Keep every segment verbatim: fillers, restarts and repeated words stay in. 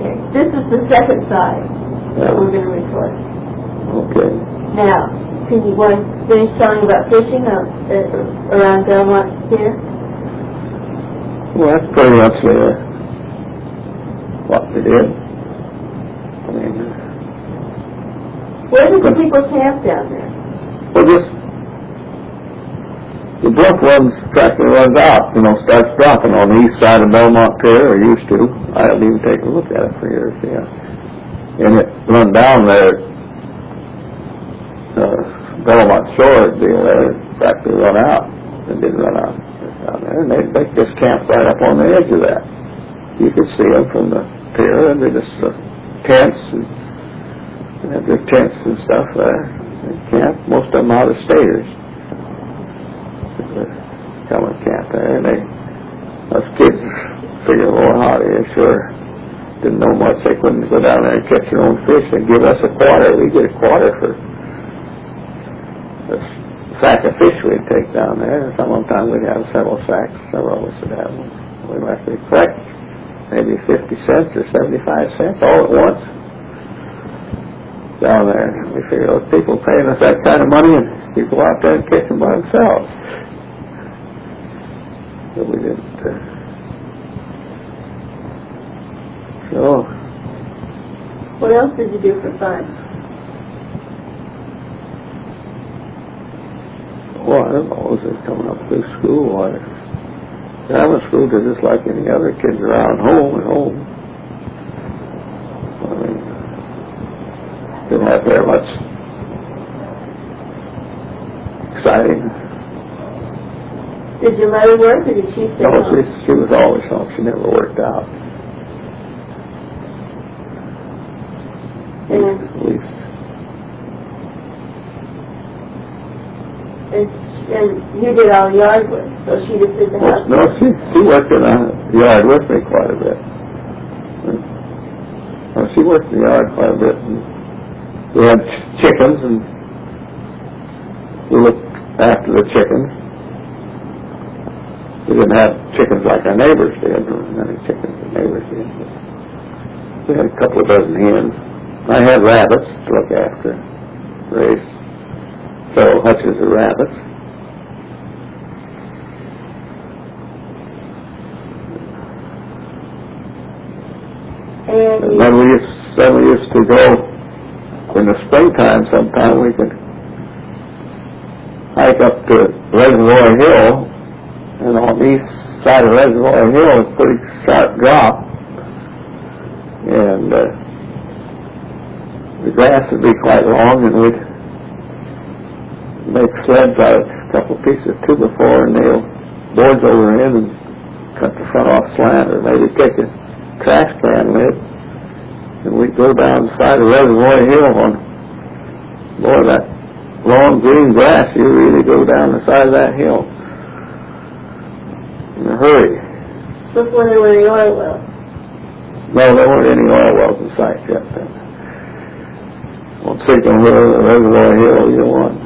Okay. This is the second side that we're going to record. Okay. Now, can you want to finish telling about fishing uh, uh, around Belmont here? Well, that's pretty much uh, what we did. I mean, uh, where did the people camp down there? Well, just the bluff runs, practically runs out, you know, starts dropping on the east side of Belmont Pier, or used to. I didn't even take a look at it for years, yeah. And it run down there, uh, Belmont Shore deal there, practically run out. It didn't run out down there, and they, they just camped right up on the edge of that. You could see them from the pier, and they just uh, tents, and they had their tents and stuff there. They camped, most of them out of staters. Come and camp there, and they, us kids figured, well, how they sure didn't know much. They couldn't go down there and catch their own fish. They'd give us a quarter. We'd get a quarter for a sack of fish we'd take down there. Sometimes we'd have several sacks. Several of us would have them. We'd have to collect maybe fifty cents or seventy-five cents all at once down there. We figured those people paying us that kind of money, and people out there and catch them by themselves. But we didn't. Uh, so. What else did you do for fun? Well, I don't know. Was it coming up through school? Or grammar school did just like any other kids around home at home. I mean, didn't have very much exciting. Did you let her work, or did she stay No, home? she, she was always home. She never worked out. And, At least. and, and you did all the yard work, so she just did the Well, house no, work? she, she worked in the yard with me quite a bit. Well, she worked in the yard quite a bit. And we had ch- chickens, and we looked after the chickens. We didn't have chickens like our neighbors did. There weren't many chickens the neighbors did. We had a couple of dozen hens. I had rabbits to look after. Raised several hutches of rabbits. And, And then we used, then we used to go in the springtime. Sometime we could hike up to Reservoir Hill. And on the east side of Reservoir Hill, it's a pretty sharp drop. And uh, the grass would be quite long, and we'd make sleds out of a couple of pieces of two by four and nail boards over in and cut the front off slant, or maybe take a trash can lid, and we'd go down the side of Reservoir Hill on, boy, that long green grass, you really go down the side of that hill in a hurry. before there were any oil wells? No, there weren't any oil wells in sight yet then. On Signal Hill, Reservoir Hill, you won.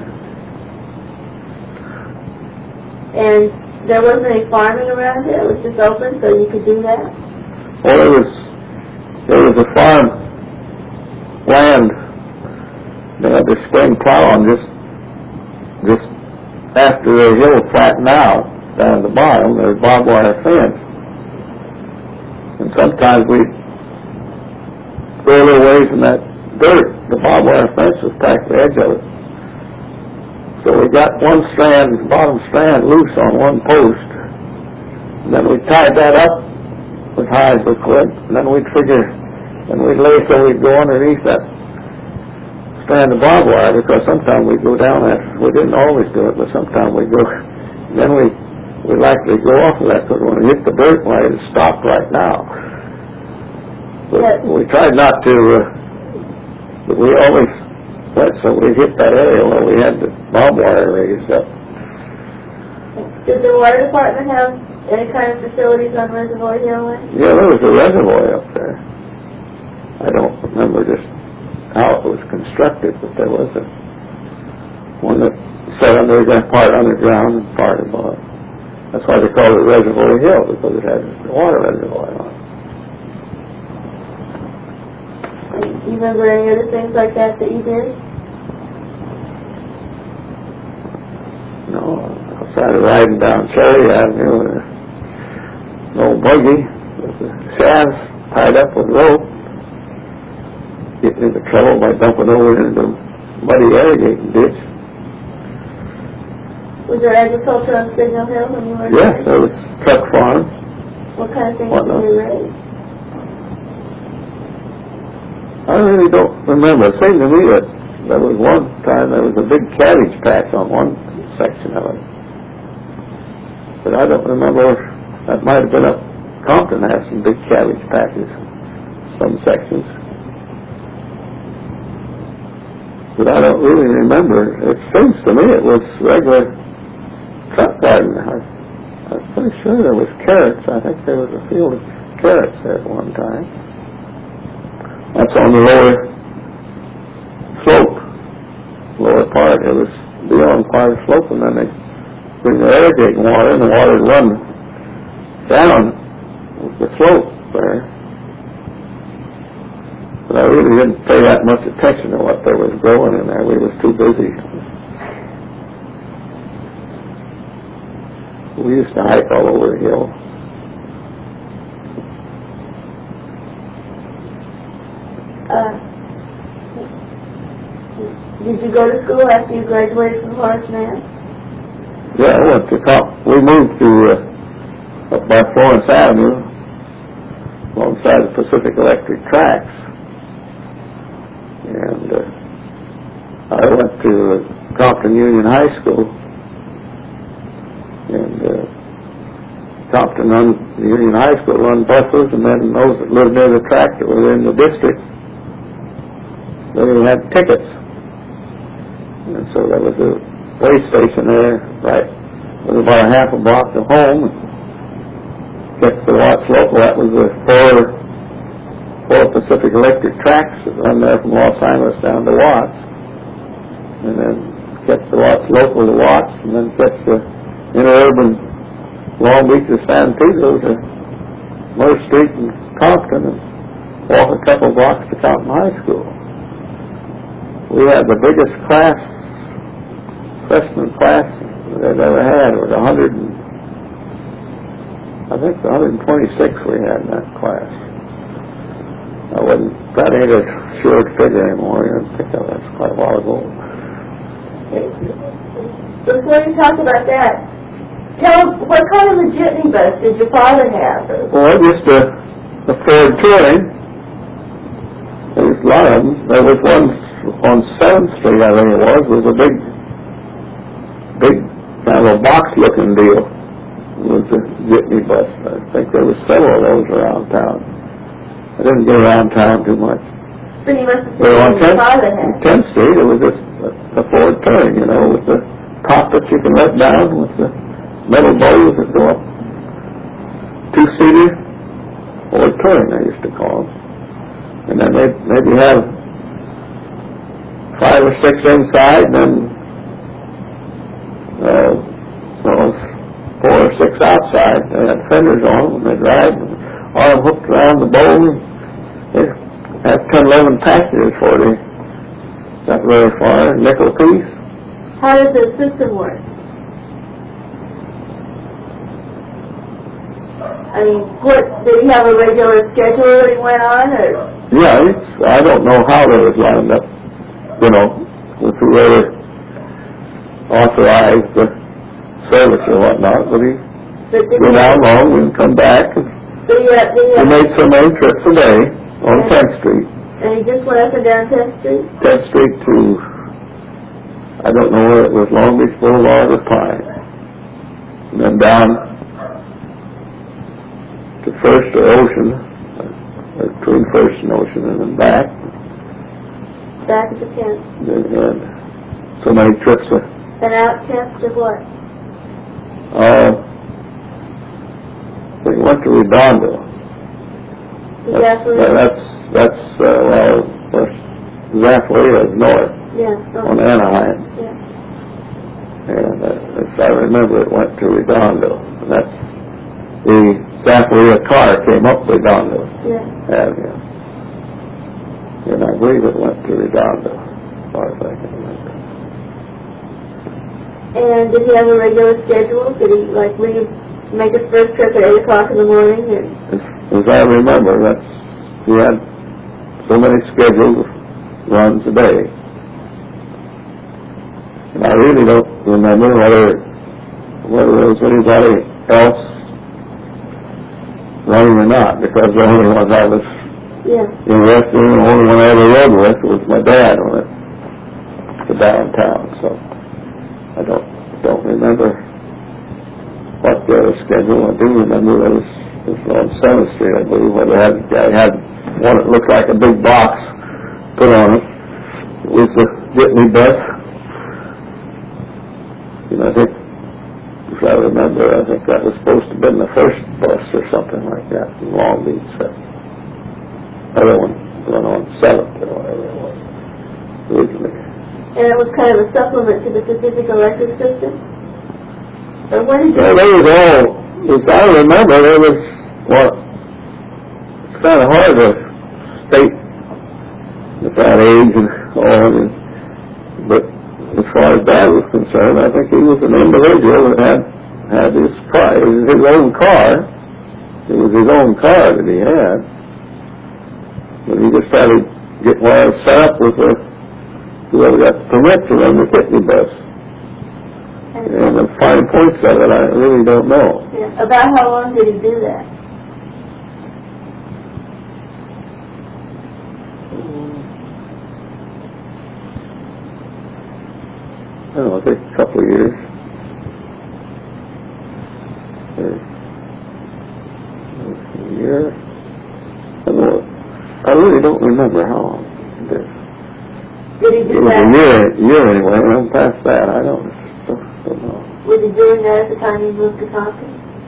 And there wasn't any farming around here? It was just open, so you could do that? Well, there was, there was a farm land. They had the spring plow on just, just after the hill flattened out. Down at the bottom, there's barbed wire fence. And sometimes we'd go a little ways in that dirt. The barbed wire fence was packed to the edge of it. So we got one strand, the bottom strand, loose on one post. And then we tied that up as high as we could. And then we'd figure, and we'd lay so we'd go underneath that strand of barbed wire, because sometimes we'd go down that. We didn't always do it, but sometimes we'd go. Then we We'd likely go off of that, because when we hit the dirt line, it stopped right now. But we tried not to, uh, but we always went so we hit that area where we had the barbed wire raised up. Did the water department have any kind of facilities on Reservoir Hill? Yeah, there was a reservoir up there. I don't remember just how it was constructed, but there was a one that set under, part underground and part above. That's why they call it Reservoir Hill, because it had a water reservoir on it. remember any other things like that that you did? No, outside of riding down Cherry Avenue in an old buggy with the shafts tied up with rope, getting into trouble by dumping over into the muddy irrigating ditch. Was there agriculture on Signal Hill when you were Yes, there? there was truck farms. What kind of things What did else? you raise? I really don't remember. It seemed to me that there was one time there was a big cabbage patch on one section of it. But I don't remember. That might have been up Compton had some big cabbage patches, some sections. But I don't really remember. It seems to me it was regular truck garden. I, I was pretty sure there was carrots. I think there was a field of carrots there at one time. That's on the lower slope, lower part. It was beyond part of the slope, and then they bring the irrigating water, and the water would run down the slope there. But I really didn't pay that much attention to what there was growing in there. We was too busy. We used to hike all over the hill. Uh, did you go to school after you graduated from Horace Mann? Yeah, I went to top. We moved to uh, up by Florence Avenue, alongside the Pacific Electric tracks, and uh, I went to uh, Compton Union High School, and uh, Compton run the Union High School run buses, and then those that lived near the track that were in the district, they had tickets, and so there was a way station there, right? It was about a half a block to home. Gets to Watts Local. That was the four, four Pacific Electric tracks that run there from Los Angeles down to Watts, and then gets to Watts Local to Watts, and then gets the interurban Long Beach to San Pedro to Murr Street and Compton, and walk a couple blocks to Compton High School. We had the biggest class, freshman class that I've ever had. It was a hundred and, I think one hundred twenty-six we had in that class. I wasn't, that ain't a sure figure anymore. I think that's quite a while ago. Before you talk about that, tell what kind of a jitney bus did your father have? Well, just a, a Ford Touring. There was a lot of them. There was one on seventh Street, I think it was, was a big, big kind of a box-looking deal. It was a jitney bus. I think there were several of those around town. I didn't get around town too much. So you must have But seen on what your father had. tenth Street, it was just a, a Ford Touring, you know, with the top that you can let down, with the metal bows that go up. Two-seater Ford Touring, I used to call them. And then they'd maybe have five or six inside, and then uh, well, four or six outside. They had fenders on them, and they'd ride, and arm hooked around the bowl. They had ten, eleven passengers for they not very far, nickel piece. How does the system work? I mean, what, did he have a regular schedule that he went on, or? Yeah, it's, I don't know how they was lined up, you know, with whoever authorized the service or whatnot, but he But did went he, out long and come back, and did he, have, did he, he have, made so many trips a day on Yeah. tenth Street. and he just went up and down tenth Street? tenth Street to, I don't know where it was, Long Beach Boulevard or Pine. And then down to First or Ocean, or between First and Ocean, and then back. Back at the tenth. Then he had so many trips. Uh, And out tenth to what? uh, we went to Redondo. The That's, gasoline? that's, that's uh, well, west, Zapharilla is north Yeah. on So, Anaheim. yeah. And uh, as I remember, it went to Redondo. And that's the Zapharilla car came up Redondo Yeah. Avenue. And I believe it went to Redondo, as far as I can remember. And did he have a regular schedule? Did he, like, leave, make his first trip at eight o'clock in the morning? And As, as I remember, that's, he had so many scheduled runs a day. And I really don't remember whether, whether there was anybody else running or not, because the only one I was yeah. interested in, the only one I ever rode with was my dad on it to downtown. So I don't don't remember what their schedule. I do remember it was, it was on seventh Street, I believe, where they had, I had one that looked like a big box put on it. It was the Jitney bus. And I think, if I remember, I think that was supposed to have been the first bus or something like that in Long Beach. The other one went on seventh or whatever it was originally. And it was kind of a supplement to the Pacific Electric system? Or what did you... Well, they was all, as I remember, there was, well, it's kind of hard to state at that age and all, and, but as far as Dad was concerned, I think he was an individual that had, had his car. It was his own car. It was his own car that he had. But he just had to get where set up with the whoever got the permit to run the Kidney bus. And the fine points of it, I really don't know. Yeah. About how long did he do that? I don't know, I think a couple of years. A year. I don't know. I really don't remember how long he did. Did he do it was that? a year, year anyway, and I'm past that. I don't, don't, don't know. Was he doing that at the time he moved to Compton?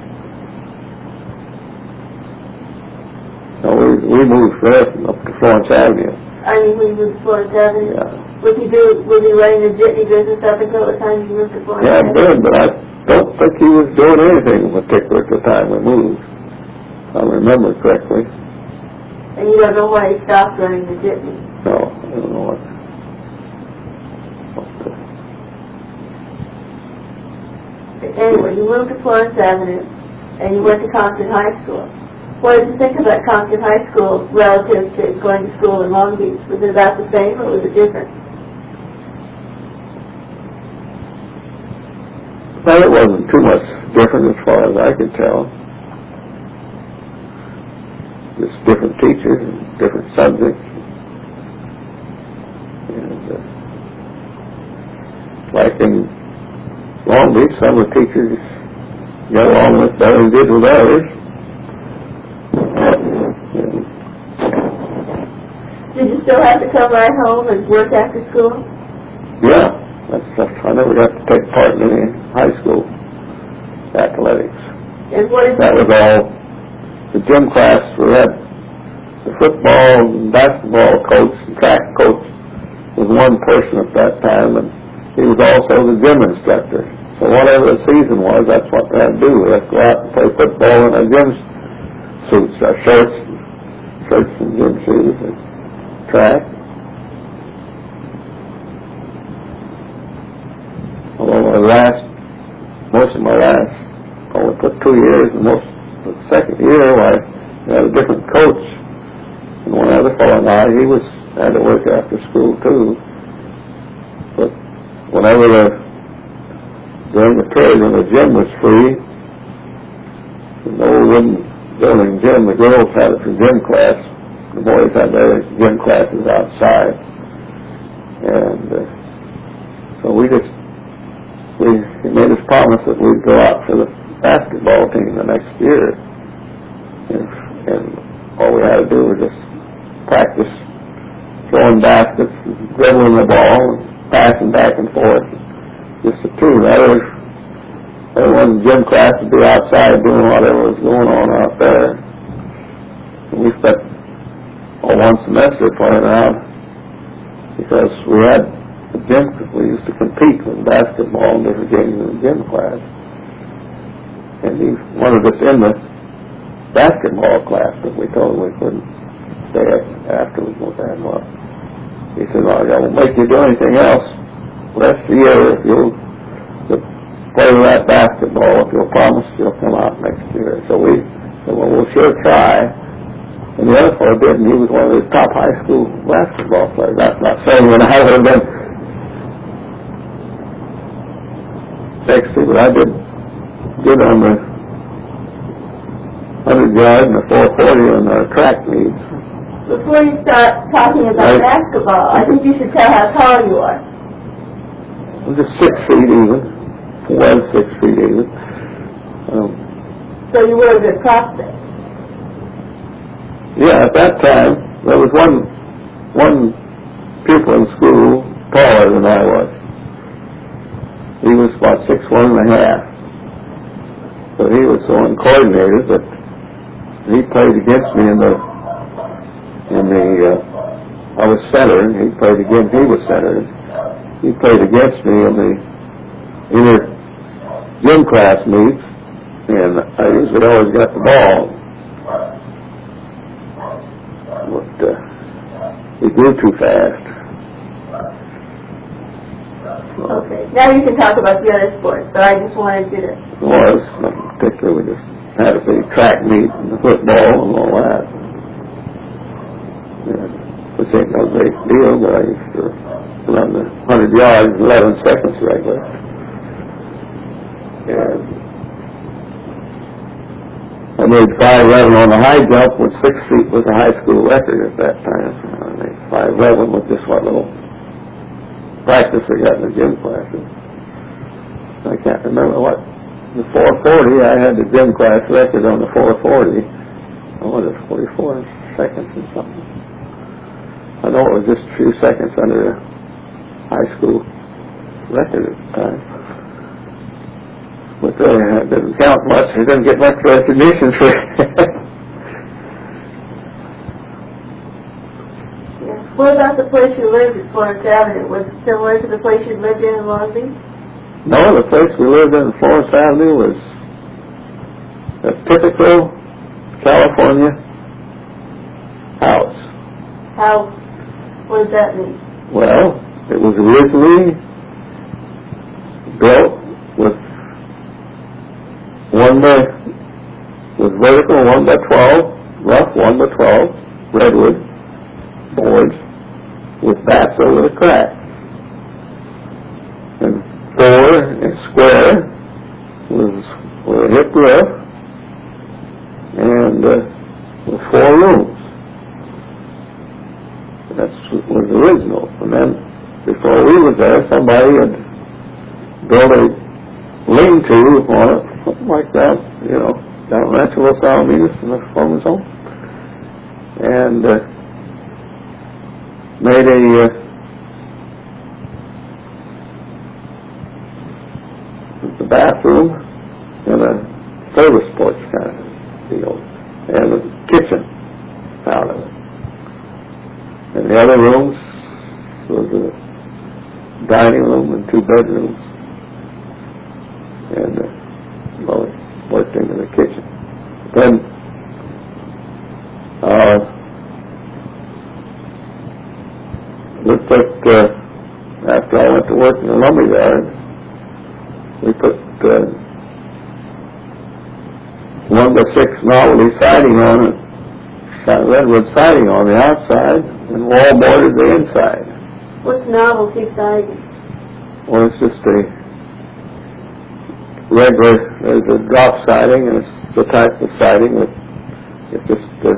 No, we, we moved first up to Florence Avenue. I mean, when he moved to Florence Avenue? Yeah. Was he, do, was he running the Jitney business up until the time he moved to Florence Yeah, I Avenue? did, but I don't think he was doing anything in particular at the time we moved. If I remember correctly. And you don't know why he stopped running the Jitney? No, I don't know what. Anyway, you moved to Florence Avenue, and you went to Compton High School. What did you think about Compton High School relative to going to school in Long Beach? Was it about the same, or was it different? Well, it wasn't too much different as far as I could tell. Just different teachers and different subjects. And, uh, like in Long Beach, some of the teachers got along with better than did with others. And did you still have to come right home and work after school? yeah, that's, that's, I never got to take part in any high school athletics. And what did That you... was all the gym class. We had the football and basketball coach, the track coach was one person at that time, and he was also the gym instructor. So whatever the season was, that's what they had to do. We had to go out and play football in our gym suits, our shirts, shirts and gym shoes, and track. Although my last, most of my last, only put two years, and most of the second year, I had a different coach. And one other fellow and I, he was, had to work after school too. But whenever the, during the period when the gym was free, the old wooden building gym, the girls had it for gym class. The boys had their gym classes outside. And uh, so we just, we he made us promise that we'd go out for the basketball team the next year. And, and all we had to do was just practice throwing baskets, dribbling the ball, and passing back and forth. Just the two. The others, everyone in gym class would be outside doing whatever was going on out there. And we spent all one semester playing around because we had the gym, we used to compete with basketball and different games in the gym class. And he wanted us in the basketball class, but we told him we couldn't stay after we had he said, well, I won't make you do anything else rest of the year if you'll play that basketball. If you'll promise you'll come out next year. So we said, well, we'll sure try. And the other fellow did, and he was one of the top high school basketball players. That's not saying that I would have been sexy, but I did good on the hundred yard and the four forty on the track meets. Before you start talking about Right. basketball, I think you should tell how tall you are. I was just six feet even. Well, six feet even. Um, So you were a good prospect. yeah, at that time, there was one one pupil in school taller than I was. He was about six one and a half. So he was so uncoordinated that he played against me in the in the uh, I was center, and he played against he was center. He played against me in the inter gym class meets, and I usually always got the ball. But uh, he grew too fast. So, Okay. Now you can talk about the other sports, but I just wanted you to... it was, in particular, we just had a big track meet and the football and all that. Yeah, which ain't no big deal, but I used to run the hundred yards in eleven seconds regular. And I made five eleven on the high jump, which six feet was a high school record at that time. I made five eleven with just what little practice I got in the gym classes. I can't remember what. The four forty, I had the gym class record on the four forty. Oh, what was it, forty-four seconds or something? I know it was just a few seconds under the high school record at the time. But uh, it didn't count much. It didn't get much recognition for it. Yeah. What about the place you lived at Florence Avenue? Was it similar to the place you lived in in Long Beach? No, the place we lived in, Florence Avenue, was a typical California house. How... What does that mean? Well, it was originally built with one by, with vertical one by twelve, rough one by twelve, redwood boards with bats over the cracks. And four and square was with a hip roof and uh, with four rooms. That was original. And then, before we was there, somebody had built a lean-to on it, something like that, you know, down at Rancho Los Alamitos in the farmer's home. And uh, made a uh, the bathroom and a service porch kind of deal, and a kitchen out of it. And the other rooms was a dining room and two bedrooms. And uh, well, worked into the kitchen. Then, uh, we put, uh, after I went to work in the lumber yard, we put uh, one by six novelty siding on it, redwood siding on the outside, and wall boarded the inside. What's novelty siding? Well, it's just a regular, there's a drop siding, and it's the type of siding that it's just a,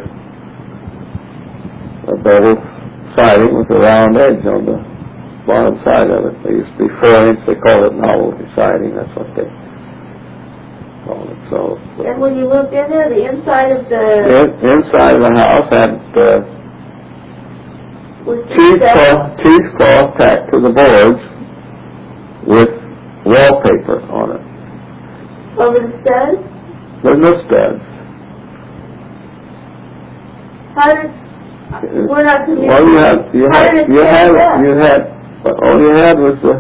a bevel siding with a round edge on the bottom side of it. They used to be four inch, they call it novelty siding, that's what they call it. So, And when you moved in there, the inside of the... in, inside of the house had uh, was cheesecloth, cheesecloth tacked to the boards with wallpaper on it. over the studs? There's no studs. How did... We're not communicating. Well, you had, you How had, did it you had, stand up? you had, all you had was the,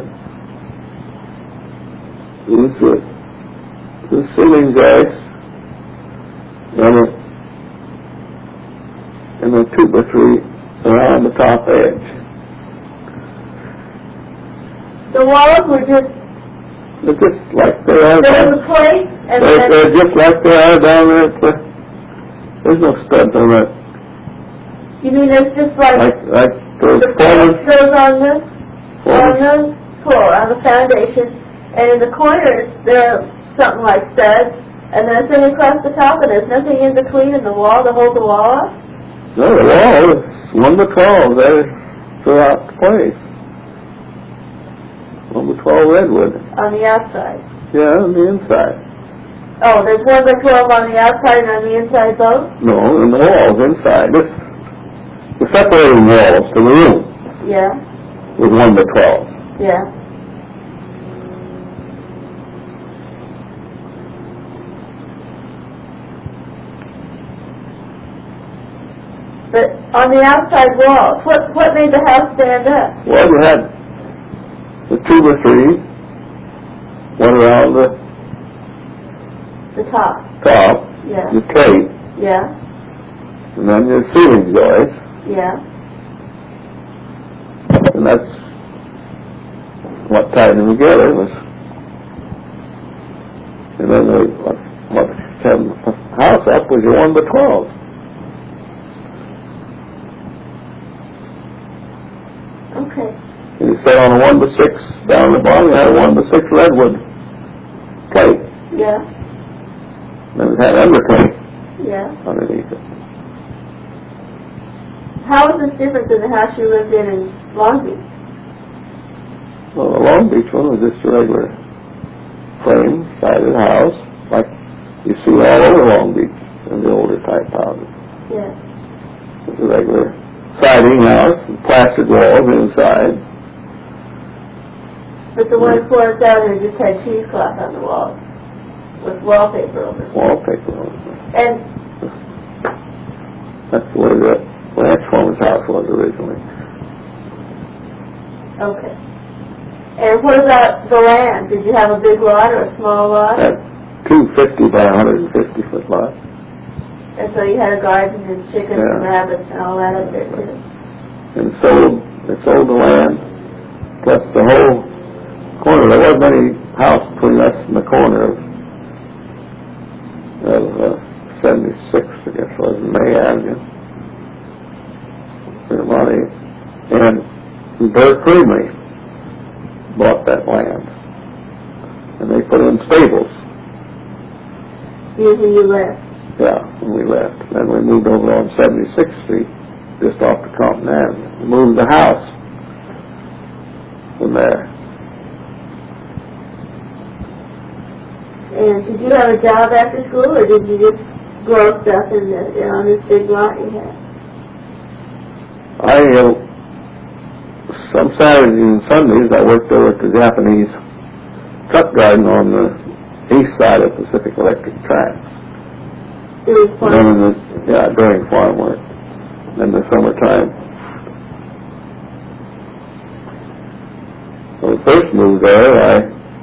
was the, the ceiling joist and a, and a two by three around the top edge. The walls were just... They're just like they are There down was a plate, and they're, then... they're just like they are down there. At the, there's no studs on that. You mean there's just like... Like, like those the corners. plate goes on the, on corners. the floor, on the foundation, and in the corners there are something like studs, and then a thing across the top, and there's nothing in between in the wall to hold the wall up? No, the wall is one by twelve there throughout the place. One by twelve redwood. On the outside. Yeah, on the inside. Oh, there's one by twelve on the outside and on the inside both? No, and the walls inside. This, the separating walls to the room Yeah, was one by twelve. yeah. But on the outside walls, what what made the house stand up? Well, you had the two by three, one around the The top. top, Yeah, the plate, yeah, and then your ceiling joists, yeah. and that's what tied them together was. And then the, what, what kept the house up was your one by twelve. Okay. And you set on a one by six down the bottom, you had a one by six redwood plate. Yeah, Then it had underplate yeah. underneath it. How is this different than the house you lived in in Long Beach? Well, the Long Beach one was just a regular frame, sided house, like you see all over Long Beach in the older type houses. Yeah. It's a regular siding house, with plastered walls inside. But the one floor down there just had cheesecloth on the walls with wallpaper over it. Wallpaper on it. And That's the way the ranch foreman's house was originally. okay. And what about the land? Did you have a big lot or a small lot? Had two fifty by one hundred fifty foot lots. And so you had a garden and chickens Yeah. and rabbits and all that up there too. And sold, they sold the land, plus the whole corner. There wasn't any house between us and the corner of, of uh, seventy-six, I guess it was, May Avenue. Money. And Bert Creamery bought that land. And they put in stables. Usually you left. Yeah, when we left. Then we moved over on seventy-sixth Street, just off the Compton Avenue. We moved the house from there. And did you have a job after school, or did you just grow stuff in the, you know, on this big lot you had? I, uh, some Saturdays and Sundays, I worked over at the Japanese truck garden on the east side of Pacific Electric tracks. It was And then fun. in the, yeah, during farm work. In the summertime. When I first moved there, I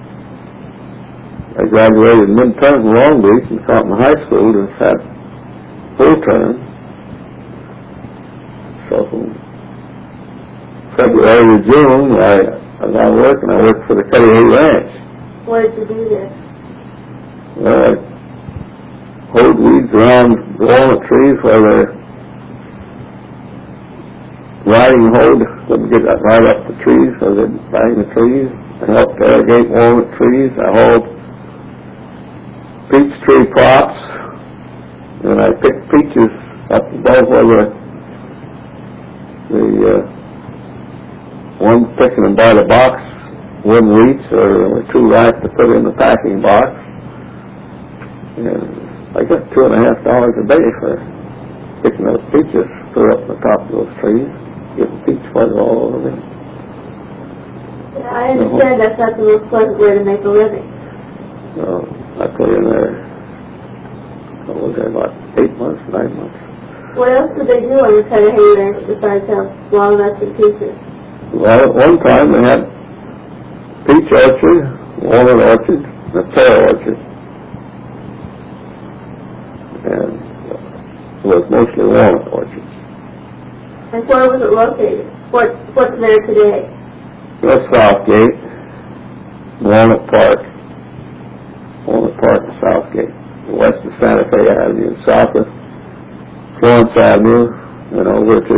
I graduated mid-term from Long Beach and Compton High School and sat full term. So from February to June, I, I was out working. I worked for the Cudahy Ranch. What did you do there? Well, I hoed weeds around the walnut trees where they're riding hoed, couldn't get that right up the trees, so they'd bang the trees. I helped irrigate walnut trees. I hauled peach tree props, and I picked peaches up above where the, the uh, one picking them by the box wouldn't reach, or they were too ripe to put in the packing box. And I got two and a half dollars a day for picking those peaches, put up the top of those trees, getting peach fuzz all over them. I understand that's not the most pleasant way to make a living. So I put in there, what was there, about eight months, nine months. What else did they do on the Cudahy Ranch besides have walnuts and peaches? Well, at one time they had peach orchard, walnut orchard, and a pear orchard. And it was mostly walnut orchards. And where was it located? What What's there today? That's Southgate. Walnut Park, Walnut Park and Southgate, west of Santa Fe Avenue, south of Florence Avenue, and over to,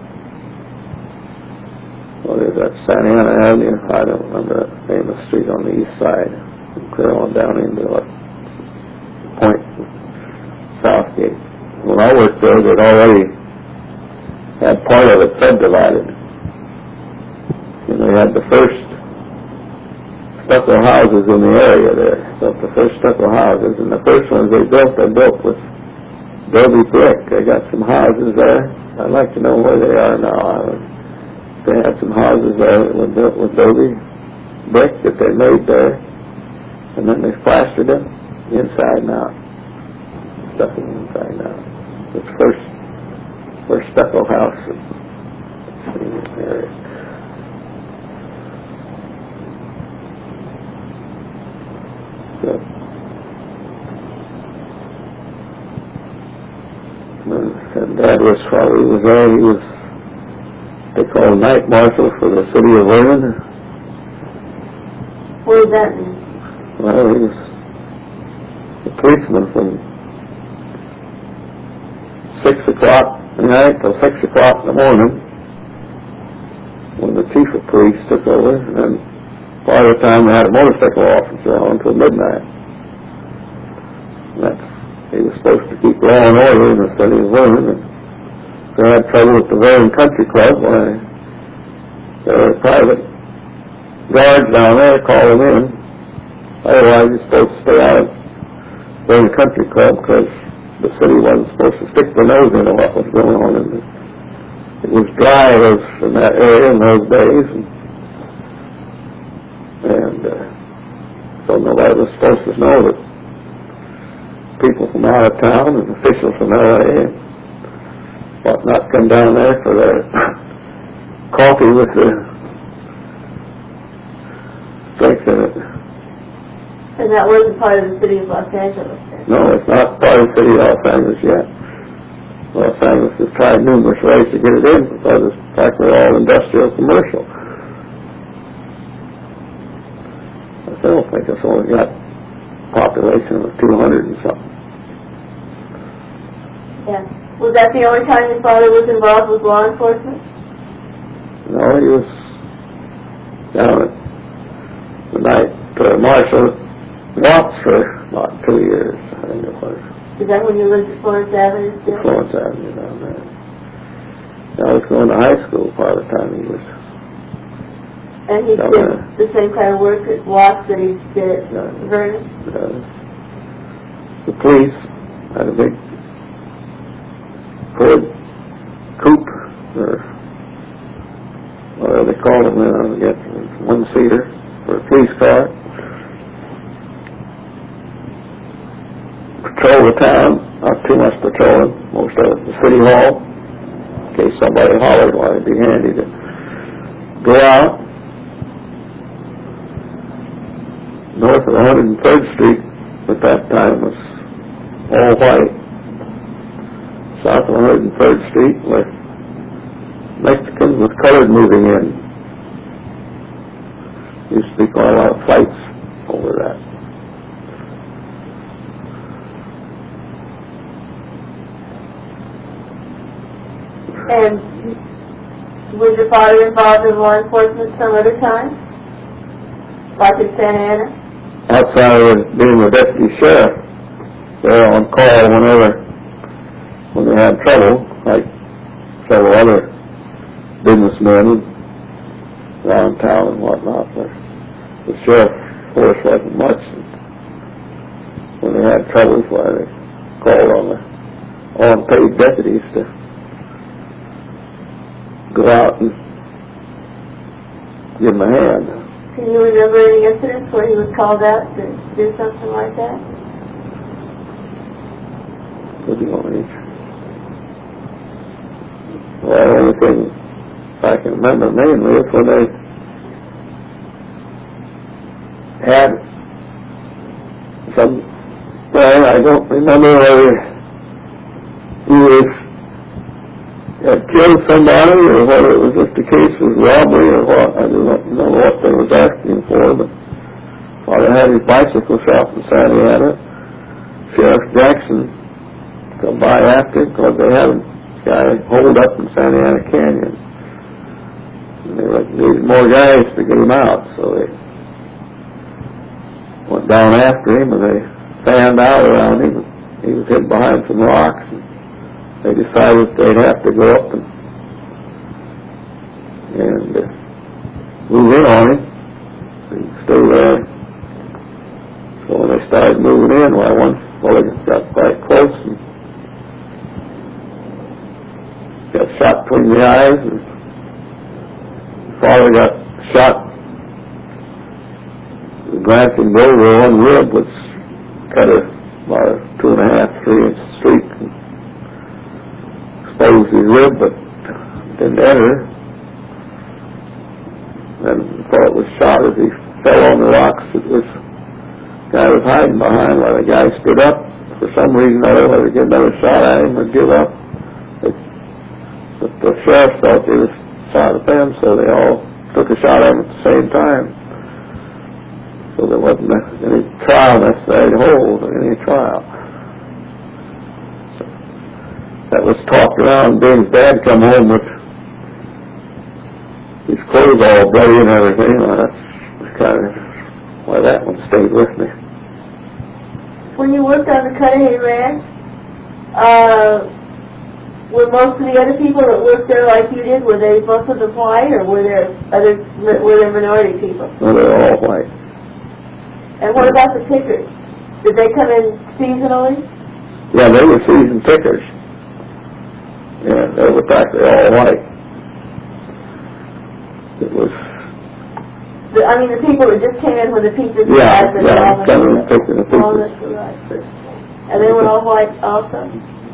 what is that, Santa Ana Avenue? I don't remember that name of the street on the east side. Clear on down into what, Point, Southgate. When I worked there, they'd already had part of it subdivided. And they had the first stucco houses in the area there. So the first stucco houses, and the first ones they built, they built with Adobe brick. They got some houses there. I'd like to know where they are now. They had some houses there that were built with Adobe brick that they made there, and then they plastered them inside and out. Stuck them inside and out. The first, first stucco house in this area. So, and Dad was while he was there, he was, they called night marshal for the city of Vernon. What did that mean? Well, he was a policeman from six o'clock at night till six o'clock in the morning when the chief of police took over, and then part of the time they had a motorcycle officer on until midnight. And that's, he was supposed to keep law and order in the city of Vernon, and they had trouble with the Vernon Country Club when there were private guards down there calling in. Otherwise, you're supposed to stay out of Vernon Country Club because the city wasn't supposed to stick their nose into what was going on. And it was dry in that area in those days, and, and uh, so nobody was supposed to know that people from out of town and officials from L A ought not come down there for their coffee with the drinks in it. And that wasn't part of the city of Los Angeles then? No, it's not part of the city of Los Angeles yet. Los Angeles has tried numerous ways to get it in because it's practically all industrial commercial. I still think it's only got a population of two hundred and something. Yeah. Was that the only time your father was involved with law enforcement? No, he was down at the night uh, marshal Watts for about two years, I think it was. Is that when you lived at Florence Avenue still? Florence Avenue down there. I was going to high school part of the time he was. And he did there. the same kind of work at Watts that he did at Yeah. Vernon? Uh, the police had a big Ford coupe, or whatever they called them then, I forget, one-seater for a police car. Patrol the town, not too much patrolling, most of it the city hall, in case somebody hollered while it'd be handy to go out. North of one hundred third Street at that time was all white. South of one hundred third Street were Mexicans with colored moving in. Used to be quite a lot of fights over that. And was your father involved in law enforcement some other time? Like in Santa Ana? Outside of being the deputy sheriff, they're on call whenever, when they had trouble, like several other businessmen around town and whatnot. But the sheriff force wasn't much. When they had trouble, why they called on the on-paid deputies to go out and give them a hand. Can you remember any incidents where he was called out to do something like that? What do you want me to? Well, the only thing I can remember mainly is when they had some, well, I don't remember whether he was had killed somebody or whether it was just a case of robbery or what. I do not know what they was asking for, but Father had his bicycle shop in Santa Ana. Sheriff Jackson come by after him because they had a guy holed up in Santa Ana Canyon. And they needed more guys to get him out, so they went down after him and they fanned out around him. He was hid behind some rocks, and they decided they'd have to go up and, and uh, move in on him and stay there. So when they started moving in, well, one fellow got quite close and got shot between the eyes, and his father got shot. The glancing over one rib was cut a, about a two and a half, three inch streak, and exposed his rib, but didn't enter. Then the fellow was shot as he fell on the rocks. It was the guy was hiding behind while the guy stood up. For some reason or other, they get another shot at him and give up. But, but the sheriff thought they was shot at them, so they all took a shot at him at the same time. So there wasn't any trial necessary to hold, or any trial. So that was talked around. Ben's dad come home with his clothes all bloody and everything. Well, that's kind of why that one stayed with me. When you worked on the Cudahy Ranch, uh, were most of the other people that worked there like you did, were they most of them white, or were there other were there minority people? No, they were all white. And what about the pickers? Did they come in seasonally? Yeah, they were season pickers. Yeah, they were practically all white. It was... The, I mean, the people that just came in with the peaches and yeah, and yeah, all come in and picking the all peaches. this, right. And they were all white also?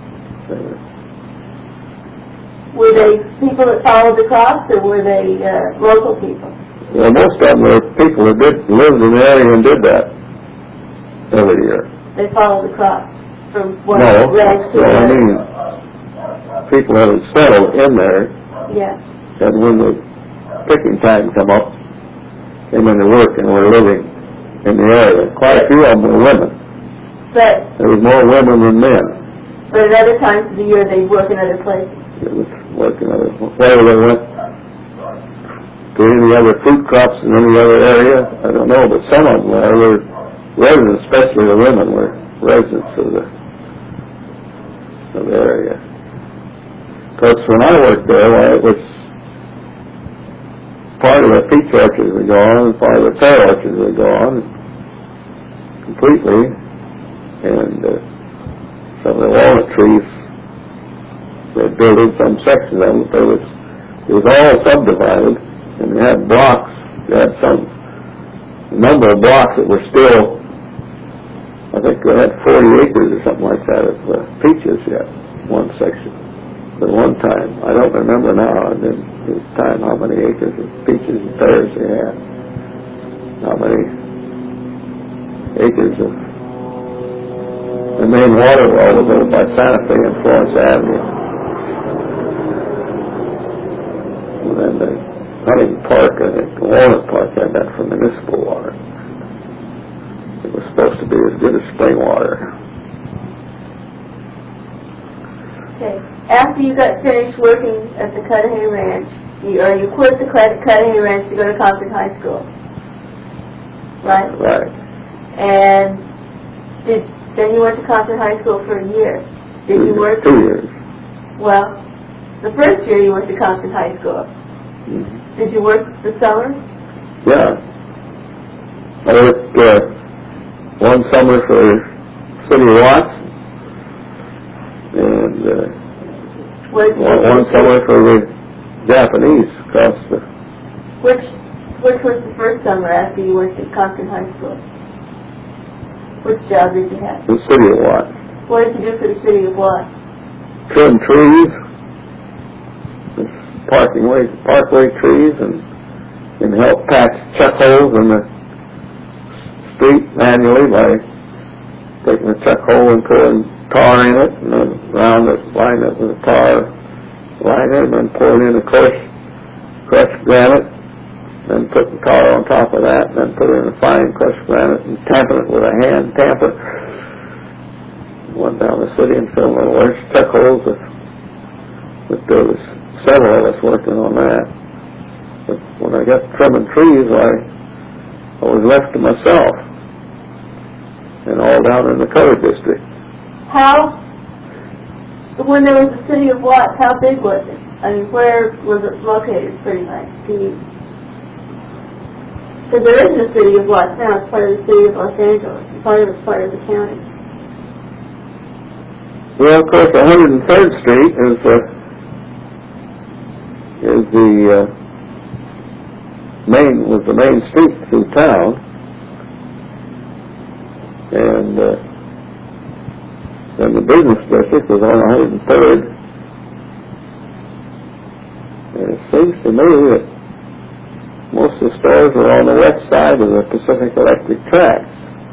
Were they people that followed the crops, or were they uh, local people? Well, most of them were people that did, lived in the area and did that every year. They followed the crops from one no, ranch to no, I another? mean, people that had settled in there, Yeah. and when the picking time come up, came into work and were living in the area. Quite a few of them were women. But, There was more women than men. but at other times of the year, they'd work in other places. It was working other, whether they went to any other fruit crops in any other area, I don't know, but some of them were, were residents, especially the women, were residents of the, of the area. Because when I worked there, well, it was part of the peach orchards were gone, part of the pear orchards were gone completely, and uh, some of the walnut trees, they built in some sections of them, but it was, it was all subdivided. And they had blocks, they had some number of blocks that were still, I think they had forty acres or something like that of uh, peaches yet, one section. At one time, I don't remember now, and then this time how many acres of peaches and pears they had. How many acres of, the main water well was over by Santa Fe and Florence Avenue. And then the Hunting Park, I think, the Walnut Park had that for municipal water. It was supposed to be as good as spring water. Okay. After you got finished working at the Cudahy Ranch, you, or you quit the Cudahy Ranch to go to Concord High School, right? Right. And did, then you went to Concord High School for a year. Did two, you work? Two years. Well, the first year you went to Concord High School. Mm-hmm. Did you work the summer? Yeah. I worked uh, one summer for City of Watts, and uh, What, one, one summer for the Japanese across the... Which, which was the first summer after you worked at Concord High School? Which job did you have? the City of Watts. What did you do for the City of Watts? Trim trees, parking way, parkway trees, and, and help patch chuck holes in the street manually by taking the chuck hole and pouring tar in it, and then round it, line it with a tar liner, and then pouring in the crushed, crushed granite, then putting tar on top of that, and then put it in a fine crushed granite and tamping it with a hand tamper. Went down the city and filled in large check holes. With, with there was several of us working on that. But when I got trimming trees, I, I was left to myself, and all down in the colored district. How, when there was a city of Watts, how big was it? I mean, where was it located, pretty much? Because there isn't a city of Watts now. It's part of the city of Los Angeles. Part of it's part of the county. Well, of course, one hundred third Street is uh, is the uh, main was the main street through town, and uh, then the business district was on one hundred third. And it seems to me that most of the stores were on the west side of the Pacific Electric tracks.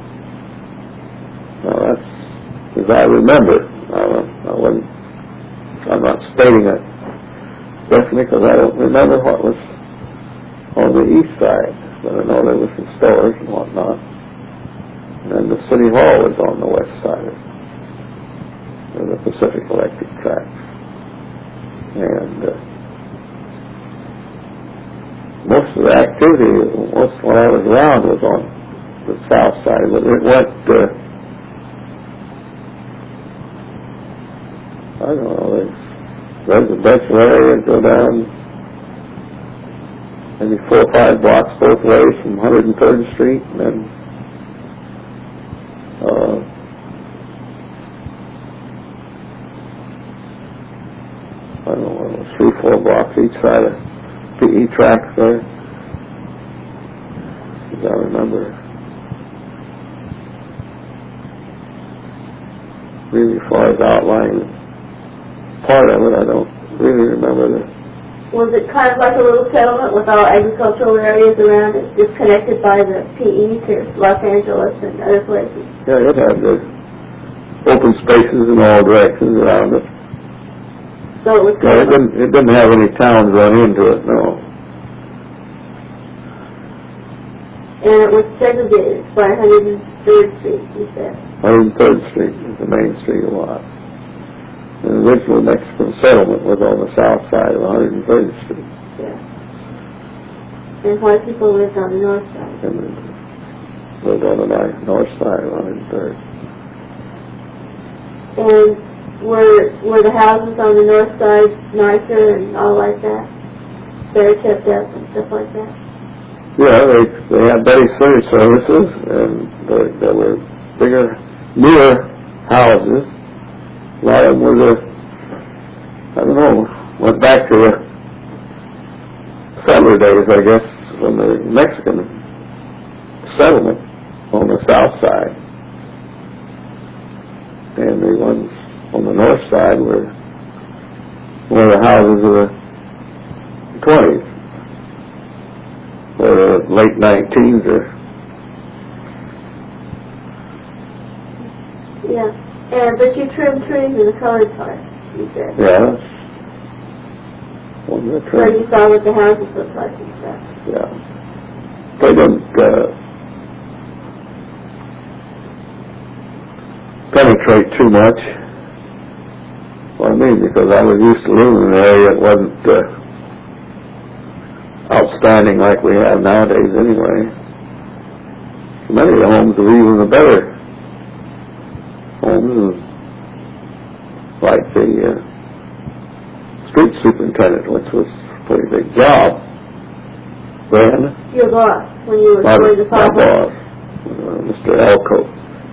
Now that's as I remember. I, I wasn't, I'm not stating it definitely because I don't remember what was on the east side, but I know there were some stores and whatnot. And then the city hall was on the west side of, of the Pacific Electric tracks. And uh, most of the activity, most when I was around, was on the south side, but it went. Uh, I don't know, there's residential areas go down maybe four or five blocks both ways from one hundred third Street, and then uh, I don't know, three, four blocks each side of P E tracks there, as I remember. Really far as outlining part of it, I don't really remember that. Was it kind of like a little settlement with all agricultural areas around it, just connected by the P E to Los Angeles and other places? Yeah, it had the open spaces in all directions around it. So it was No, it didn't, it didn't have any towns run into it, no. And it was segregated by one hundred third Street, you said? one hundred third Street is the main street a lot. The original Mexican settlement was on the south side of one hundred third Street. Yeah. And white people lived on the north side. And lived on the north side of one hundred third. And were were the houses on the north side nicer and all like that? Better kept up and stuff like that? Yeah, they they had better city services, and there, there were bigger, newer houses. A lot of them were the, I don't know, went back to the settler days, I guess, from the Mexican settlement on the south side. And the ones on the north side were one of the houses of the twenties, or the late nineteens, or... Yeah. And, but you trimmed trees in the colored part, you said. Yeah. Well, the so you saw what the houses looked like and stuff. Yeah. They didn't uh, penetrate too much. Well, I mean, because I was used to living in an area that wasn't uh, outstanding like we have nowadays anyway. Many of the homes were even the better homes, like the uh, street superintendent, which was a pretty big job then. Your boss, when you were my, going to my Papa? boss, uh, Mister Elko.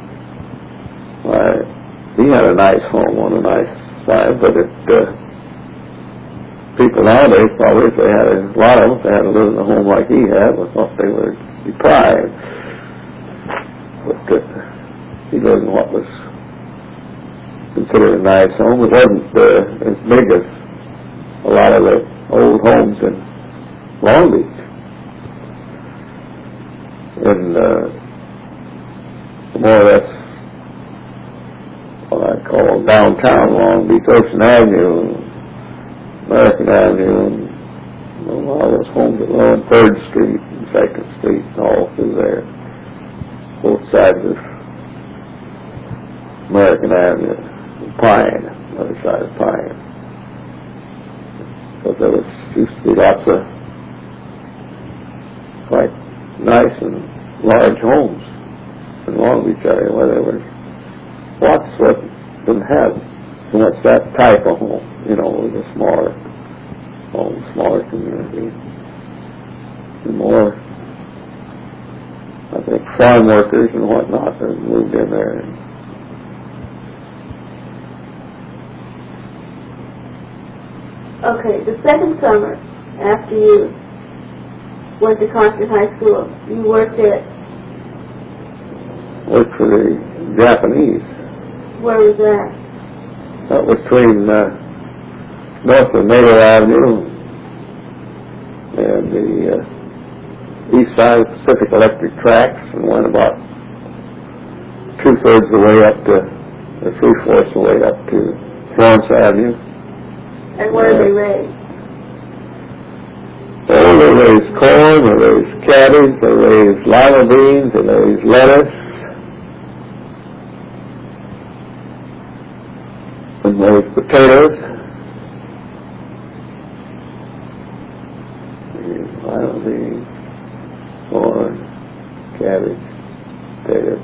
Why, he had a nice home on a nice side, but it, uh, people nowadays probably, if they had a lot of them, if they had to live in a home like he had, would thought they were deprived. But uh, he lived in what was considered a nice home. It wasn't uh, as big as a lot of the old homes in Long Beach. And uh, more or less what I call downtown Long Beach, Ocean Avenue, American Avenue, and A lot of those homes along Third Street and Second Street and all through there. Both sides of American Avenue, Pine, the other side of Pine. Because there was used to be lots of quite nice and large homes in Long Beach area where there were lots that didn't have so much that type of home, you know, it was a smaller home, smaller community. And more, I think, farm workers and whatnot that moved in there. Okay, the second summer after you went to Concord High School, you worked at... Worked for the Japanese. Where was that? That was between uh, north of Naval Avenue and the uh, east side of Pacific Electric Tracks, and went about two-thirds of the way up to, or three-fourths of the way up to Florence Avenue. And where did they raise? Oh, they raised corn, they raised cabbage, they raised lima beans, they raised lettuce, and raised potatoes. Lima beans, corn, cabbage, potatoes.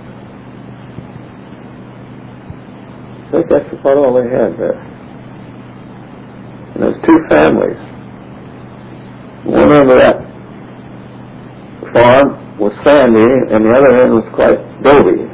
I think that's about all they had there. And there's two families. One end of that farm was sandy, and the other end was quite doby.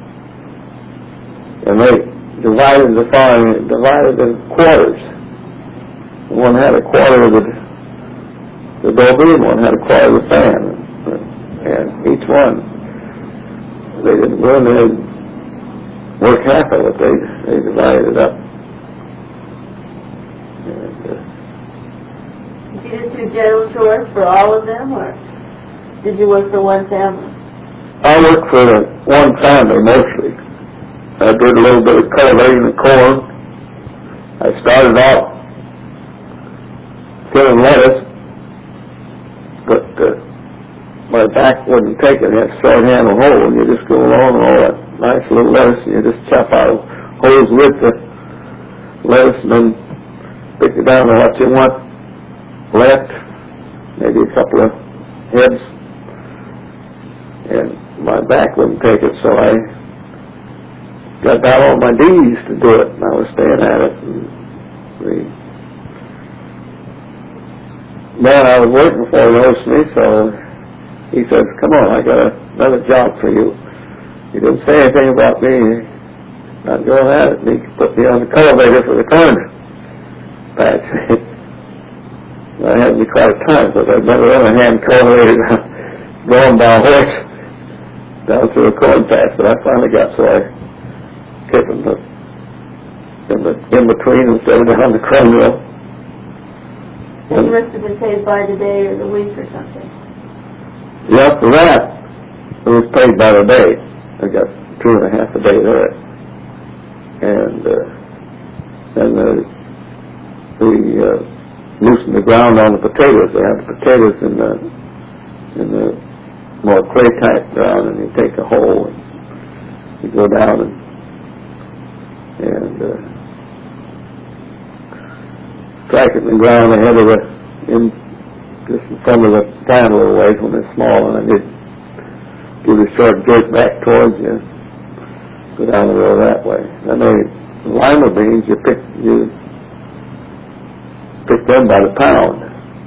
And they divided the farm, divided the quarters. One had a quarter of the, the doby, and one had a quarter of the sand. And each one, they didn't go in there and work half of it. They, they divided it up. Did you just do general chores for all of them, or did you work for one family? I worked for the one family mostly. I did a little bit of cultivating the corn. I started out killing lettuce, but uh, my back wouldn't take it. You had a short handle hoe, and you just go along and all that nice little lettuce, and you just chop out holes with the lettuce, and then pick it down to what you want left, maybe a couple of heads, and my back wouldn't take it, so I got down on my knees to do it, and I was staying at it. And the man I was working for noticed me, so he says, "Come on, I got another job for you." He didn't say anything about me not going at it, and he put me on the cultivator for the corn patch. I had me quite a time, because I'd never run a hand cultivator going by a horse down through a corn patch, but I finally got so I kept in the, in the in between instead of down the corn mill. You must have been paid by the day or the week or something. Yeah, for that, it was paid by the day. I got two and a half a day there. And uh, then the, the uh, loosen the ground on the potatoes. They have the potatoes in the in the more clay type ground, and you take a hoe and you go down and and uh, strike it in the ground ahead of the in just in front of the plant a little ways when it's small, and I did give it a short jerk back towards you, go down the road that way. Then they lima beans you pick you pick them by the pound.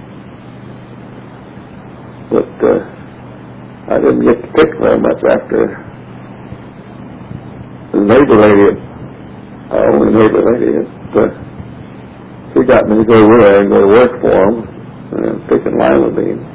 But uh, I didn't get to pick very much after the neighbor lady, our only neighbor lady, uh, she got me to go with her and go to work for them, and picking lima beans.